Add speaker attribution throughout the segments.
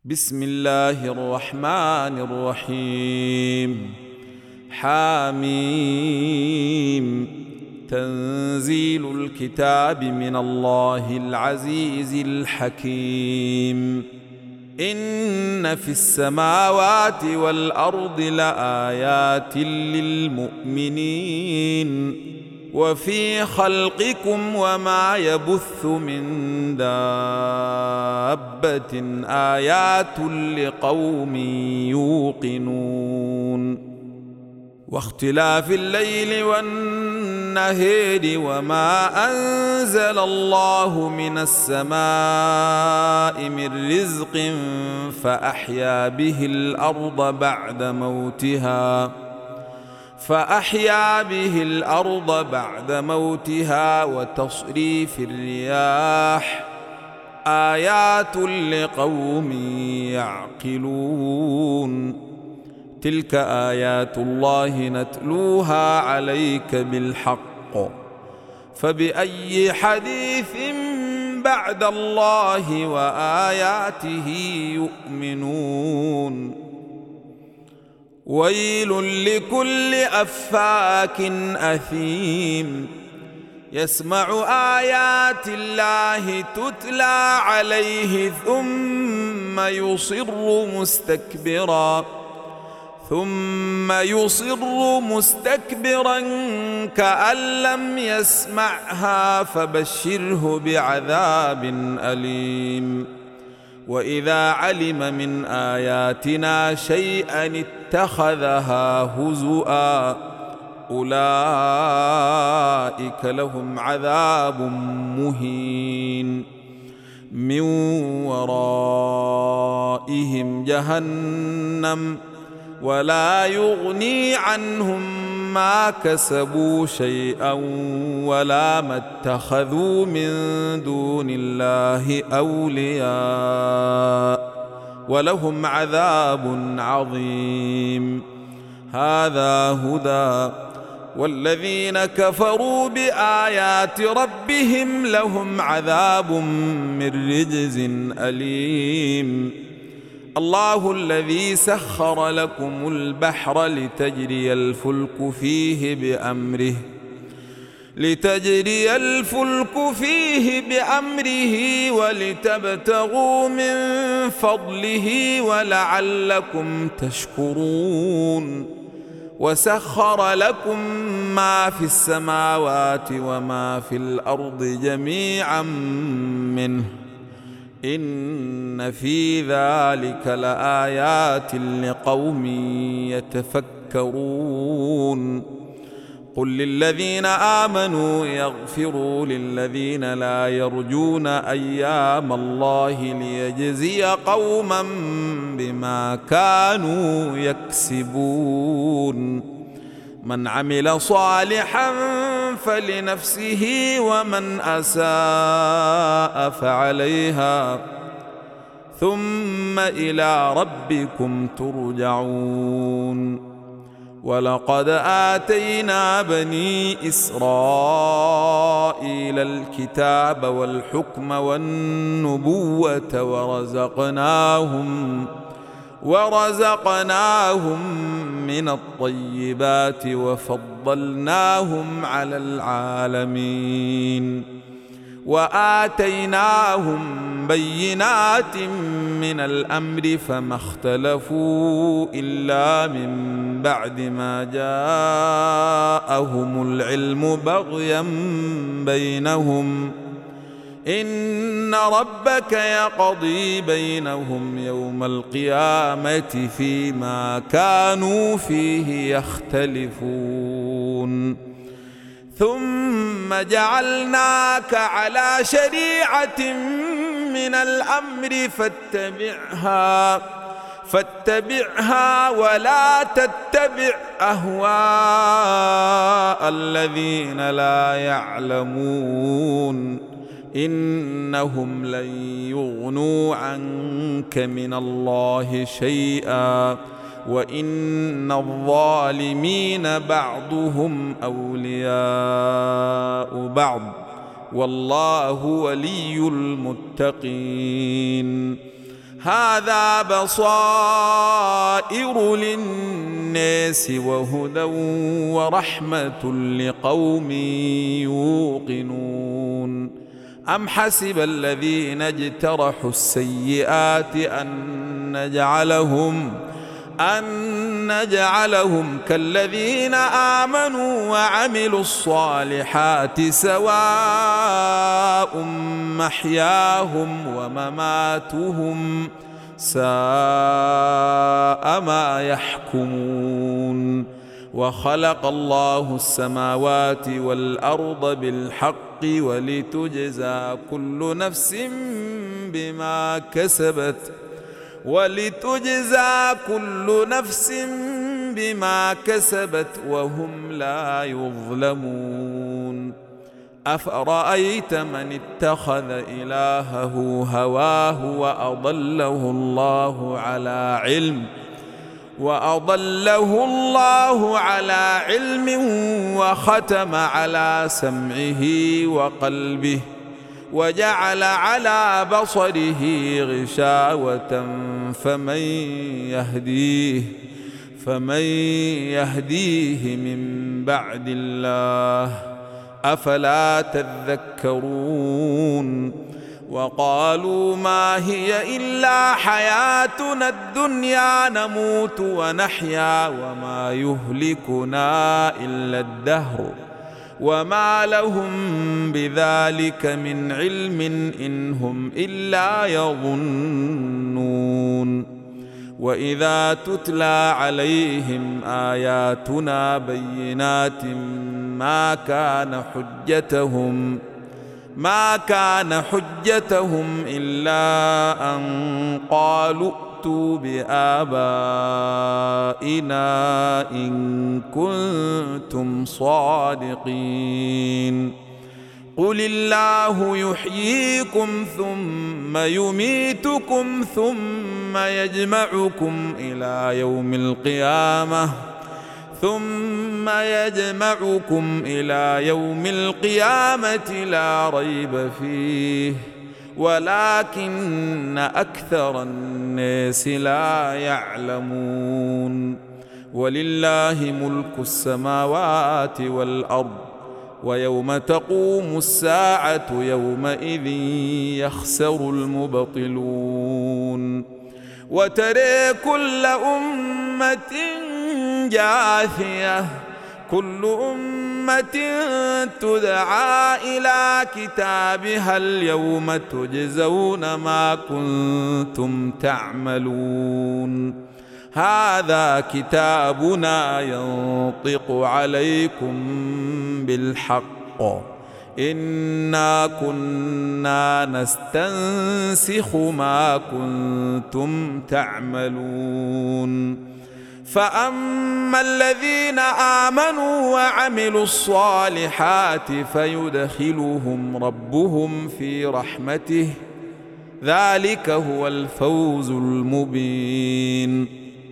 Speaker 1: بسم الله الرحمن الرحيم. حاميم. تنزيل الكتاب من الله العزيز الحكيم. إن في السماوات والأرض لآيات للمؤمنين وفي خلقكم وما يبث من دابة آيات لقوم يوقنون. واختلاف الليل والنهار وما أنزل الله من السماء من رزق فأحيا به الأرض بعد موتها وتصريف الرياح آيات لقوم يعقلون. تلك آيات الله نتلوها عليك بالحق، فبأي حديث بعد الله وآياته يؤمنون. ويل لكل أفاك أثيم يسمع آيات الله تتلى عليه ثم يصر مستكبرا كأن لم يسمعها فبشره بعذاب أليم. وإذا علم من آياتنا شيئا اتخذها هزؤا أولئك لهم عذاب مهين من ورائهم جهنم ولا يغني عنهم ما كسبوا شيئا ولا ما اتخذوا من دون الله أولياء ولهم عذاب عظيم. هذا هدى، والذين كفروا بآيات ربهم لهم عذاب من رجز أليم. الله الذي سخر لكم البحر لتجري الفلك فيه بأمره ولتبتغوا من فضله ولعلكم تشكرون. وسخر لكم ما في السماوات وما في الأرض جميعا منه إن في ذلك لآيات لقوم يتفكرون. قل للذين آمنوا يغفروا للذين لا يرجون أيام الله ليجزي قوما بما كانوا يكسبون. من عمل صالحا فلنفسه ومن أساء فعليها ثم إلى ربكم ترجعون. ولقد آتينا بني إسرائيل الكتاب والحكم والنبوة ورزقناهم من الطيبات وفضلناهم على العالمين. وآتيناهم بينات من الأمر فما اختلفوا إلا من بعد ما جاءهم العلم بغيا بينهم. إن ربك يقضي بينهم يوم القيامة فيما كانوا فيه يختلفون. ثم جعلناك على شريعة من الأمر فاتبعها ولا تتبع أهواء الذين لا يعلمون إنهم لن يغنوا عنك من الله شيئا وإن الظالمين بعضهم أولياء بعض والله ولي المتقين. هذا بصائر للناس وهدى ورحمة لقوم يوقنون أم حسب الذين اجترحوا السيئات أن نجعلهم كالذين آمنوا وعملوا الصالحات سواء محياهم ومماتهم ساء ما يحكمون وخلق الله السماوات والأرض بالحق ولتجزى كل نفس بما كسبت وهم لا يظلمون أفرأيت من اتخذ إلهه هواه وأضله الله على علم وختم على سمعه وقلبه وجعل على بصره غشاوة فمن يهديه من بعد الله أفلا تذكرون وقالوا ما هي إلا حياتنا الدنيا نموت ونحيا وما يهلكنا إلا الدهر وما لهم بذلك من علم إن هم إلا يظنون وإذا تتلى عليهم آياتنا بينات ما كان حجتهم إلا أن قالوا ائتوا بآبائنا إن كنتم صادقين قل الله يحييكم ثم يميتكم ثم يجمعكم إلى يوم القيامة لا ريب فيه ولكن أكثر الناس لا يعلمون ولله ملك السماوات والأرض ويوم تقوم الساعة يومئذ يخسر المبطلون وترى كل أمة جاثية كل أمة تدعى إلى كتابها اليوم تجزون ما كنتم تعملون هذا كتابنا ينطق عليكم بالحق إنا كنا نستنسخ ما كنتم تعملون فأما الذين آمنوا وعملوا الصالحات فيدخلهم ربهم في رحمته ذلك هو الفوز المبين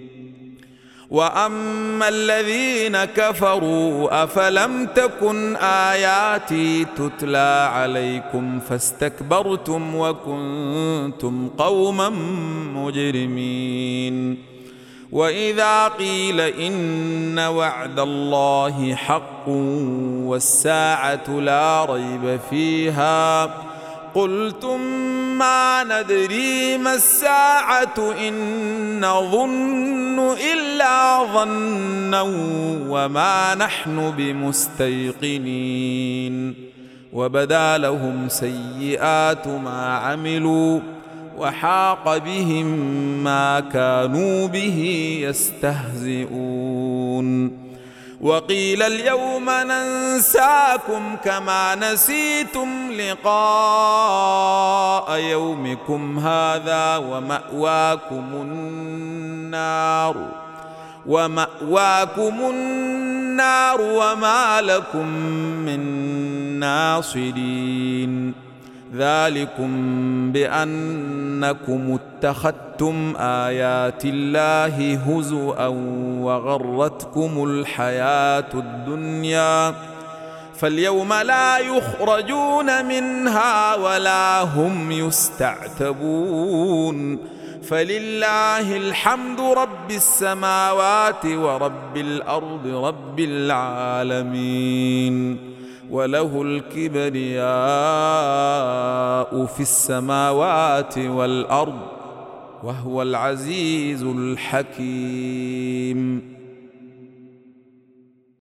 Speaker 1: وأما الذين كفروا أفلم تكن آياتي تتلى عليكم فاستكبرتم وكنتم قوما مجرمين وإذا قيل إن وعد الله حق والساعة لا ريب فيها قلتم ما ندري ما الساعة إن نظن إلا ظنا وما نحن بمستيقنين وبدا لهم سيئات ما عملوا وحاق بهم ما كانوا به يستهزئون وقيل اليوم ننساكم كما نسيتم لقاء يومكم هذا ومأواكم النار وما لكم من ناصرين ذلكم بأنكم اتخذتم آيات الله هزؤا وغرتكم الحياة الدنيا فاليوم لا يخرجون منها ولا هم يستعتبون فلله الحمد رب السماوات ورب الأرض رب العالمين، وله الكبرياء في السماوات والأرض وهو العزيز الحكيم.